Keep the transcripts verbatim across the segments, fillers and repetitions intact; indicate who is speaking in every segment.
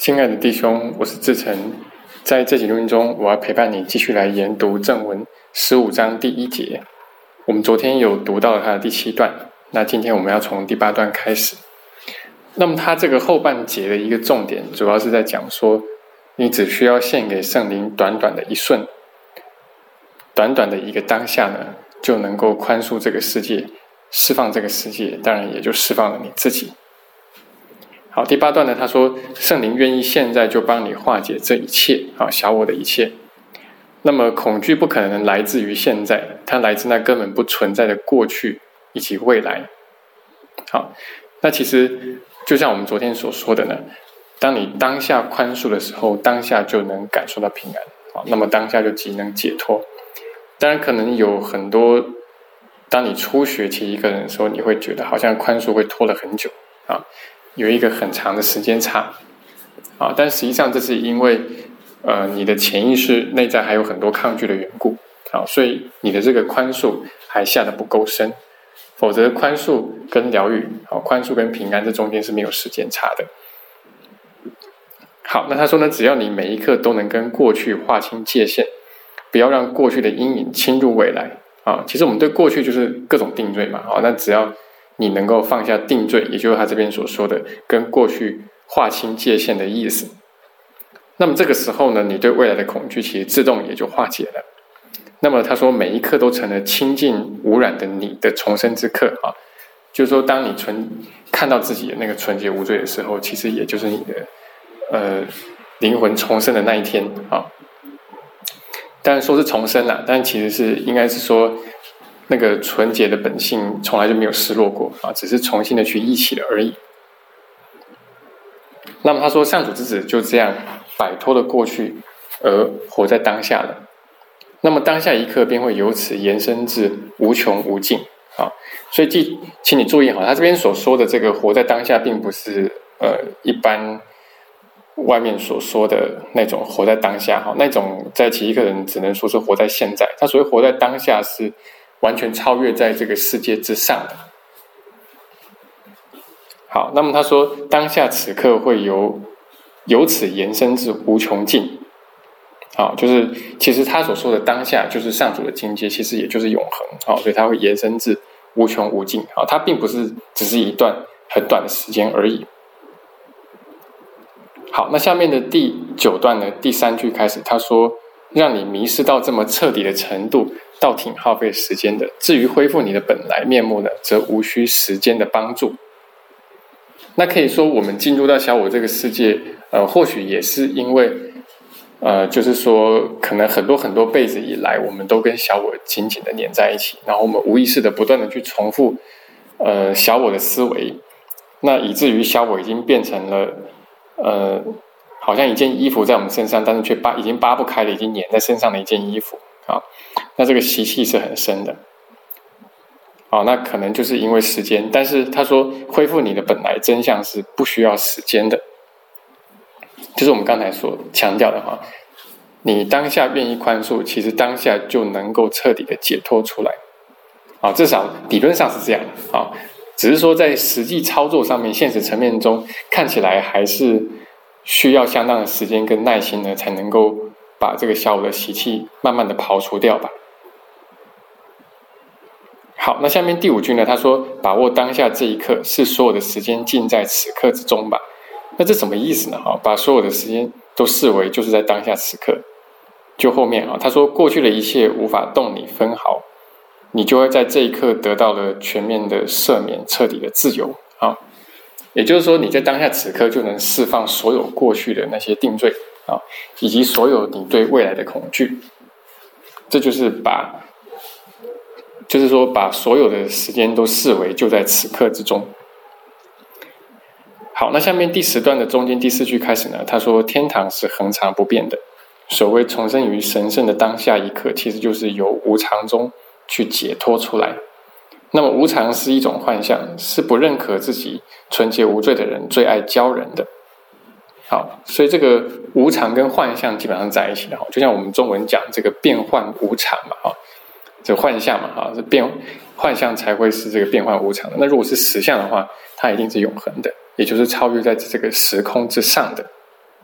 Speaker 1: 亲爱的弟兄，我是志成。在这集录音中，我要陪伴你继续来研读正文十五章第一节。我们昨天有读到了它的第七段，那今天我们要从第八段开始。那么它这个后半节的一个重点，主要是在讲说，你只需要献给圣灵短短的一瞬，短短的一个当下呢，就能够宽恕这个世界，释放这个世界，当然也就释放了你自己。好，第八段呢，他说圣灵愿意现在就帮你化解这一切啊，小我的一切。那么恐惧不可能来自于现在，它来自那根本不存在的过去以及未来。好，那其实就像我们昨天所说的呢，当你当下宽恕的时候，当下就能感受到平安，好，那么当下就即能解脱。当然可能有很多，当你初学起一个人的时候，你会觉得好像宽恕会拖了很久啊，有一个很长的时间差啊，但实际上这是因为呃你的潜意识内在还有很多抗拒的缘故啊，所以你的这个宽恕还下得不够深，否则宽恕跟疗愈啊，宽恕跟平安这中间是没有时间差的。好，那他说呢，只要你每一刻都能跟过去划清界限，不要让过去的阴影侵入未来啊。其实我们对过去就是各种定罪嘛啊，那只要你能够放下定罪，也就是他这边所说的跟过去划清界限的意思。那么这个时候呢，你对未来的恐惧其实自动也就化解了。那么他说每一刻都成了清净无染的你的重生之刻啊，就是说当你纯看到自己的那个纯洁无罪的时候，其实也就是你的呃灵魂重生的那一天啊。当然说是重生啦，但其实是应该是说那个纯洁的本性从来就没有失落过啊，只是重新的去忆起了而已。那么他说上主之子就这样摆脱了过去而活在当下了，那么当下一刻便会由此延伸至无穷无尽啊。所以记请你注意哈，他这边所说的这个活在当下并不是呃一般外面所说的那种活在当下哈，那种在其一个人只能说是活在现在，他所谓活在当下是完全超越在这个世界之上的。好，那么他说当下此刻会由由此延伸至无穷尽。好，就是其实他所说的当下就是上主的境界，其实也就是永恒。好，所以它会延伸至无穷无尽。好，它并不是只是一段很短的时间而已。好，那下面的第九段呢，第三句开始，他说让你迷失到这么彻底的程度，倒挺耗费时间的。至于恢复你的本来面目呢，则无需时间的帮助。那可以说，我们进入到小我这个世界，呃，或许也是因为，呃，就是说，可能很多很多辈子以来，我们都跟小我紧紧的黏在一起，然后我们无意识的不断的去重复，呃，小我的思维，那以至于小我已经变成了，呃，好像一件衣服在我们身上，但是却扒已经扒不开了，已经粘在身上的一件衣服啊，那这个习气是很深的。哦，那可能就是因为时间，但是他说恢复你的本来真相是不需要时间的，就是我们刚才所强调的哈，你当下愿意宽恕，其实当下就能够彻底的解脱出来，啊，至少理论上是这样啊，只是说在实际操作上面，现实层面中看起来还是需要相当的时间跟耐心呢，才能够把这个小我的习气慢慢的刨除掉吧。好，那下面第五句呢，他说把握当下这一刻，是所有的时间尽在此刻之中吧。那这什么意思呢？把所有的时间都视为就是在当下此刻。就后面他说过去的一切无法动你分毫，你就会在这一刻得到了全面的赦免，彻底的自由啊。也就是说你在当下此刻就能释放所有过去的那些定罪啊，以及所有你对未来的恐惧。这就是把就是说把所有的时间都视为就在此刻之中。好，那下面第十段的中间第四句开始呢，他说天堂是恒常不变的，所谓重生于神圣的当下一刻，其实就是由无常中去解脱出来。那么无常是一种幻象，是不认可自己纯洁无罪的人最爱教人的。好，所以这个无常跟幻象基本上在一起的，就像我们中文讲这个变幻无常嘛，哈，这幻象嘛，哈，这变幻象才会是这个变幻无常的。那如果是实相的话，它一定是永恒的，也就是超越在这个时空之上的。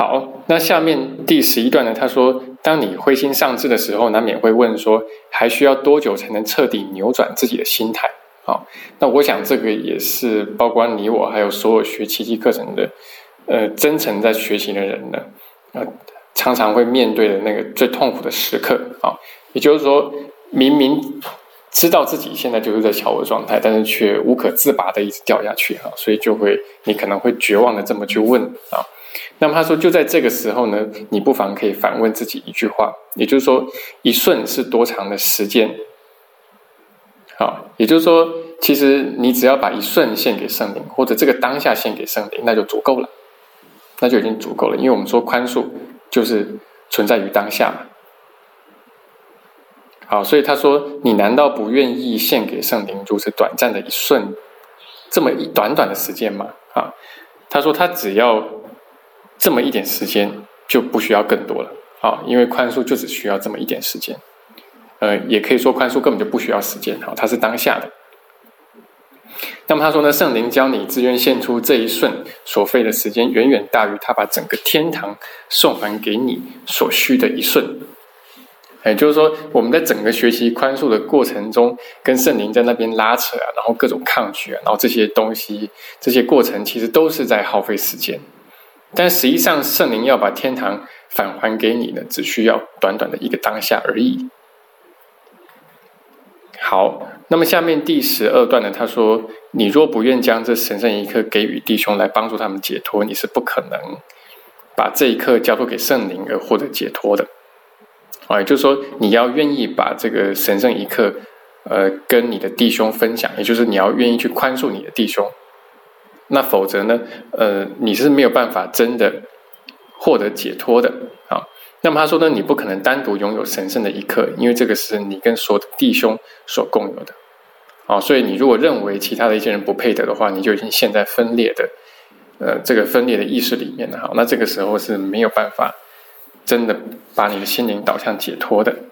Speaker 1: 好，那下面第十一段呢，他说，当你灰心丧志的时候，难免会问说，还需要多久才能彻底扭转自己的心态？好，那我想这个也是包括你我还有所有学奇迹课程的，呃，真诚在学习的人呢，呃，常常会面对的那个最痛苦的时刻啊。也就是说，明明知道自己现在就是在小我状态，但是却无可自拔的一直掉下去啊，所以就会你可能会绝望的这么去问啊。那么他说，就在这个时候呢，你不妨可以反问自己一句话，也就是说，一瞬是多长的时间？好，也就是说，其实你只要把一瞬献给圣灵，或者这个当下献给圣灵，那就足够了，那就已经足够了。因为我们说宽恕就是存在于当下嘛。好，所以他说，你难道不愿意献给圣灵如此短暂的一瞬，这么一短短的时间吗？啊，他说他只要这么一点时间就不需要更多了啊，因为宽恕就只需要这么一点时间，呃，也可以说宽恕根本就不需要时间，好，它是当下的。那么他说呢，圣灵教你自愿献出这一瞬所费的时间，远远大于他把整个天堂送还给你所需的一瞬。也就是说，我们在整个学习宽恕的过程中，跟圣灵在那边拉扯啊，然后各种抗拒啊，然后这些东西，这些过程其实都是在耗费时间。但实际上，圣灵要把天堂返还给你呢，只需要短短的一个当下而已。好，那么下面第十二段呢，他说：“你若不愿将这神圣一刻给予弟兄来帮助他们解脱，你是不可能把这一刻交托给圣灵而获得解脱的。”啊，也就是说，你要愿意把这个神圣一刻，呃，跟你的弟兄分享，也就是你要愿意去宽恕你的弟兄。那否则呢，呃，你是没有办法真的获得解脱的啊。那么他说呢，你不可能单独拥有神圣的一刻，因为这个是你跟所有的弟兄所共有的啊。所以你如果认为其他的一些人不配得的话，你就已经陷在分裂的，呃，这个分裂的意识里面了哈。那这个时候是没有办法真的把你的心灵导向解脱的。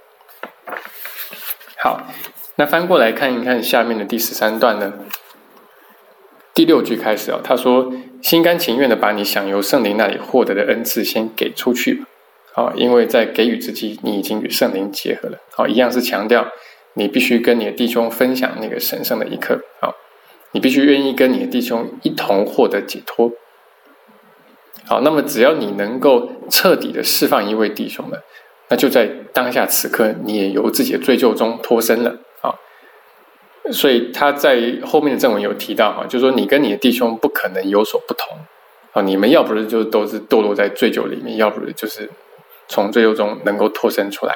Speaker 1: 好，那翻过来看一看下面的第十三段呢。第六句开始哦，他说：“心甘情愿的把你想由圣灵那里获得的恩赐先给出去吧。好，因为在给予之际，你已经与圣灵结合了。好，一样是强调你必须跟你的弟兄分享那个神圣的一刻。好，你必须愿意跟你的弟兄一同获得解脱。好，那么只要你能够彻底的释放一位弟兄呢，那就在当下此刻，你也由自己的罪疚中脱身了。好。”所以他在后面的正文有提到哈，就是说你跟你的弟兄不可能有所不同啊，你们要不是就都是堕落在罪疚里面，要不是就是从罪疚中能够脱身出来。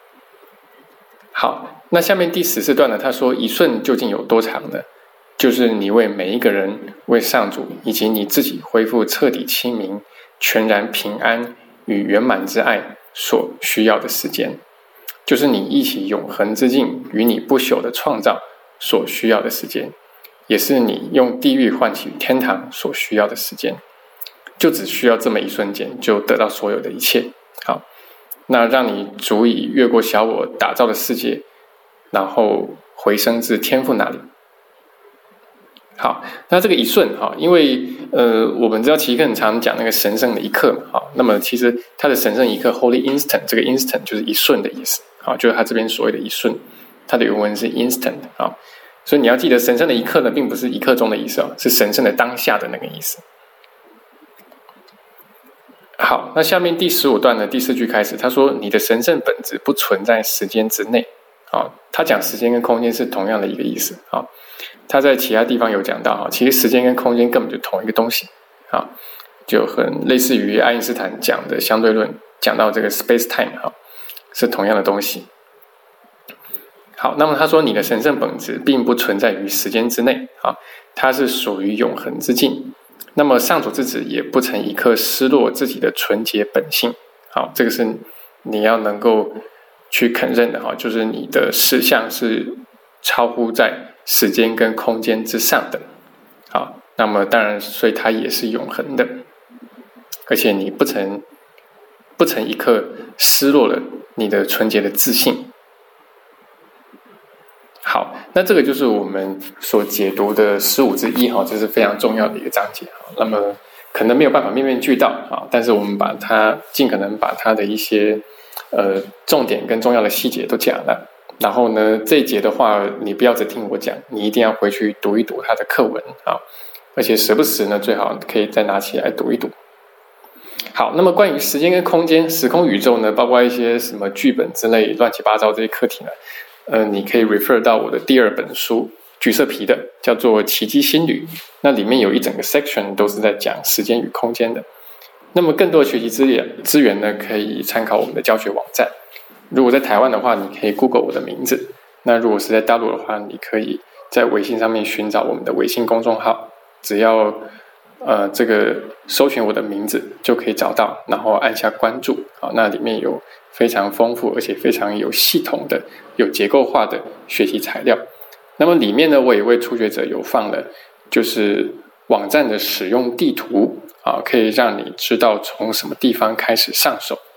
Speaker 1: 好，那下面第十四段呢，他说一瞬究竟有多长呢？就是你为每一个人、为上主以及你自己恢复彻底清明、全然平安与圆满之爱所需要的时间，就是你一起永恒之境与你不朽的创造所需要的时间，也是你用地狱唤起天堂所需要的时间，就只需要这么一瞬间，就得到所有的一切。好，那让你足以越过小我打造的世界，然后回升至天父那里。好，那这个一瞬哈，因为呃，我们知道奇克很常讲那个神圣的一刻嘛，好，那么其实它的神圣一刻 Holy Instant， 这个 Instant 就是一瞬的意思，好，就是它这边所谓的一瞬。它的原文是 instant 啊，所以你要记得神圣的一刻呢，并不是一刻钟的意思啊，是神圣的当下的那个意思。好，那下面第十五段的第四句开始，他说：“你的神圣本质不存在时间之内。”啊，他讲时间跟空间是同样的一个意思啊。他在其他地方有讲到哈，其实时间跟空间根本就同一个东西啊，就很类似于爱因斯坦讲的相对论，讲到这个 space time 哈，是同样的东西。好，那么他说你的神圣本质并不存在于时间之内啊，它是属于永恒之境。那么上主之子也不曾一刻失落自己的纯洁本性。好，这个是你要能够去肯认的哈，就是你的实相是超乎在时间跟空间之上的。好，那么当然，所以它也是永恒的，而且你不曾不曾一刻失落了你的纯洁的自信。好，那这个就是我们所解读的十五之一哈，这是非常重要的一个章节。那么可能没有办法面面俱到啊，但是我们把它尽可能把它的一些呃重点跟重要的细节都讲了。然后呢，这一节的话，你不要只听我讲，你一定要回去读一读它的课文啊，而且时不时呢，最好可以再拿起来读一读。好，那么关于时间跟空间、时空宇宙呢，包括一些什么剧本之类乱七八糟这些课题呢，呃，你可以 refer 到我的第二本书，橘色皮的，叫做《奇迹新旅》，那里面有一整个 section 都是在讲时间与空间的。那么更多的学习资源资源呢，可以参考我们的教学网站。如果在台湾的话，你可以 Google 我的名字；那如果是在大陆的话，你可以在微信上面寻找我们的微信公众号，只要呃这个搜寻我的名字就可以找到，然后按下关注。好，那里面有非常丰富而且非常有系统的、有结构化的学习材料。那么里面呢，我也为初学者有放了，就是网站的使用地图啊，可以让你知道从什么地方开始上手。